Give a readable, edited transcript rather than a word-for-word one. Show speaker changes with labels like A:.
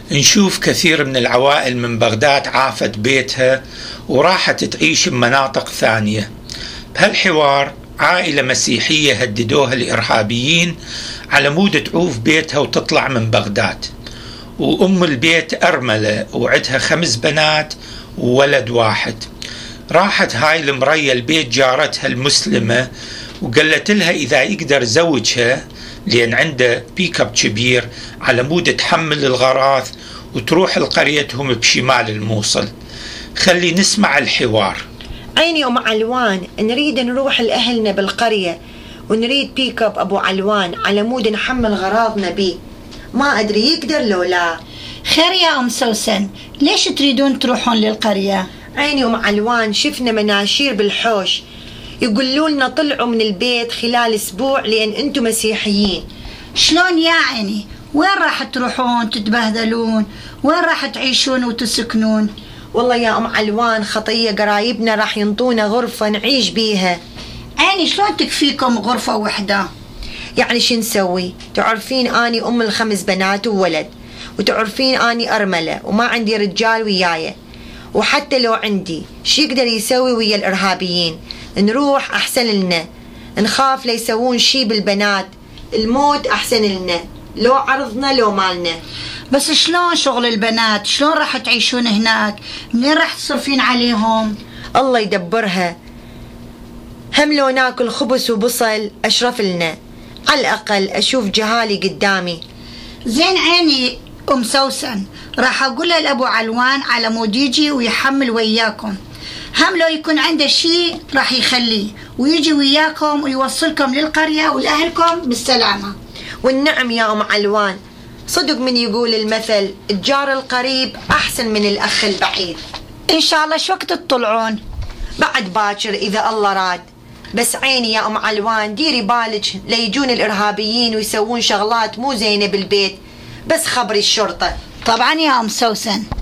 A: نشوف كثير من العوائل من بغداد عافت بيتها وراحت تعيش بمناطق ثانية. بهالحوار عائلة مسيحية هددوها الإرهابيين على مود تعوف بيتها وتطلع من بغداد، وأم البيت أرملة وعدها 5 بنات وولد واحد. راحت هاي المرية البيت جارتها المسلمة وقالت لها إذا يقدر زوجها، لأن عنده بيك اب كبير، على مود تحمل الغراض وتروح لقريتهم بشمال الموصل. خلي نسمع الحوار.
B: عيني أم علوان، نريد نروح لأهلنا بالقرية ونريد بيك اب أبو علوان على مود نحمل غراضنا بيه. ما أدري يقدر لو لا.
C: خير يا أم سوسن، ليش تريدون تروحون للقرية؟
B: عيني أم علوان، شفنا مناشير بالحوش يقولوا لنا طلعوا من البيت خلال أسبوع لأن أنتم مسيحيين.
C: شلون يا عيني؟ وين راح تروحون تتبهدلون؟ وين راح تعيشون وتسكنون؟
B: والله يا أم علوان خطية قرايبنا راح ينطونا غرفة نعيش بيها.
C: عيني شلون تكفيكم غرفة وحدة؟
B: يعني شو نسوي؟ تعرفين أني أم ال5 بنات وولد، وتعرفين أني أرملة وما عندي رجال وياي، وحتى لو عندي شو يقدر يسوي ويا الإرهابيين؟ نروح أحسن لنا، نخاف لا يسوون شي بالبنات، الموت أحسن لنا لو عرضنا لو مالنا.
C: بس شلون شغل البنات؟ شلون راح تعيشون هناك؟ منين راح تصرفين عليهم؟
B: الله يدبرها، هم لو ناكل خبز وبصل أشرف لنا، على الأقل أشوف جهالي قدامي.
C: زين عيني أم سوسن، راح أقول لأبو علوان على مود يجي ويحمل وياكم، هم لو يكون عنده شيء راح يخليه ويجي وياكم ويوصلكم للقرية ولأهلكم بالسلامة.
B: والنعم يا أم علوان، صدق من يقول المثل الجار القريب أحسن من الأخ البعيد.
C: إن شاء الله شو وقت تطلعون؟
B: بعد باكر إذا الله راد. بس عيني يا أم علوان ديري بالك ليجون الإرهابيين ويسوون شغلات مو زينة بالبيت، بس خبري الشرطة.
C: طبعا يا أم سوسن.